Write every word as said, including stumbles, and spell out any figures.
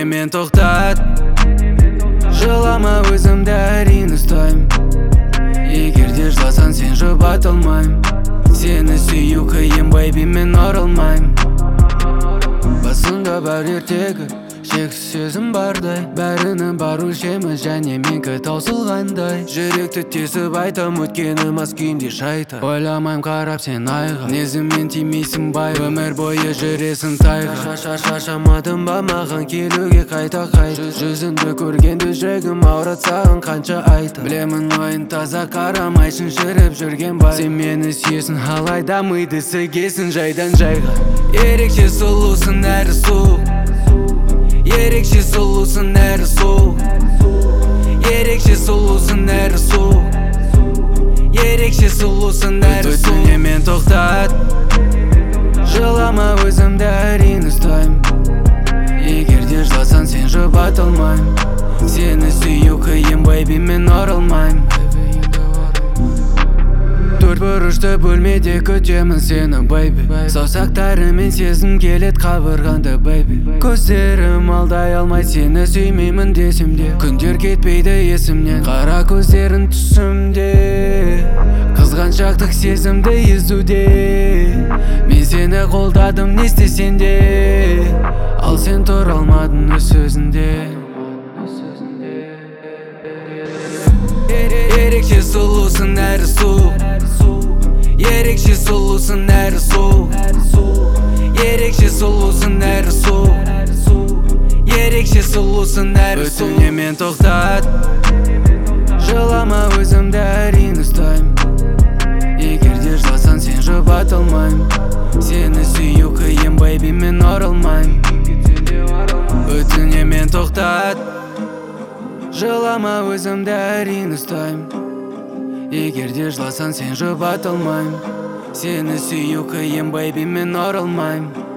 мен тоқтат. Жылама, өзімді әрең ұстайм. Егер де жыласаң, сен жұбата алмайм. Сені сүю қиын, бэйби, мен оралмайм. Басында бар ертегі, шексіз сезім бардай. Бәрінің бар өлшемі, және менікі таусылғандай. Жүректі тесіп айтам, өткенім аз күйінде шайта. Ойламайм қарап сен айға, мінезіммен тимейсің бай. Өмір бойы жүресің тайға. Шашамадым ба маған келуге қайта қайта. Жүзіңді көргенде жүрегім ауратсағын қанша айта. Білемін ойын таза, қарамайсың жүріп жүрген бай. Сен мені сүйесің, алайда миды сігесің жайдан жайға. Ерекше сұлусың, әрі суық. Ерекше сұлусың, әрі суық. Ерекше сұлусың, әрі суық. Ерекше сұлусың, әрі суық. Өтіне мен тоқтат. Жылама, өзімді әрең ұстайм. Егер де жыласаң, сен жұбата алмайм. Сені сүю қиын, бэйби, мен оралмайм. Төрт бұрышты бөлмеде күтемін сені, бэйби. Саусақтарымен сезім келет қабырғанды, бэйби. Көздерім алдай алмай, сені сүймеймін десем де. Күндер кетпейді есімнен, қара көздерін түсімде. Қызғаншақтық сезімді езуде. Мен сені қолдадым, не істесен де. Ал сен тұра алмадың өз сөзінде. Ерекше сұлусың, әрі суық. Ерекше сұлусың, әрі суық. Ерекше сұлусың, әрі суық. Ерекше сұлусың, әрі суық. Өтіне мен тоқтат. Жылама, өзімді әрең ұстайм. Егер де жыласаң, сен жұбата алмайм. Сені сүю қиын, бэйби, мен оралмайм. Өтіне мен тоқтат. Жылама, өзімді әрең ұстайм. Егер де жыласаң, сен жұбата алмайм. Сені сүю қиын, бэйби, мен оралмайм.